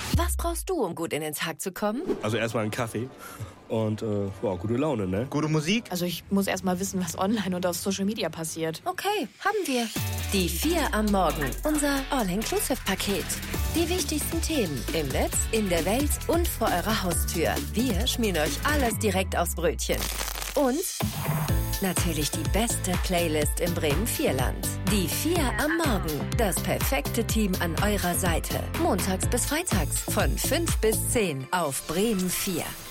Was brauchst du, um gut in den Tag zu kommen? Also erstmal einen Kaffee und gute Laune, ne? Gute Musik? Also ich muss erstmal wissen, was online und auf Social Media passiert. Okay, haben wir. Die 4 am Morgen, unser All-Inclusive-Paket. Die wichtigsten Themen im Netz, in der Welt und vor eurer Haustür. Wir schmieren euch alles direkt aufs Brötchen. Und natürlich die beste Playlist im Bremen-Vierland. Die 4 am Morgen. Das perfekte Team an eurer Seite. Montags bis freitags von 5 bis 10 auf Bremen 4.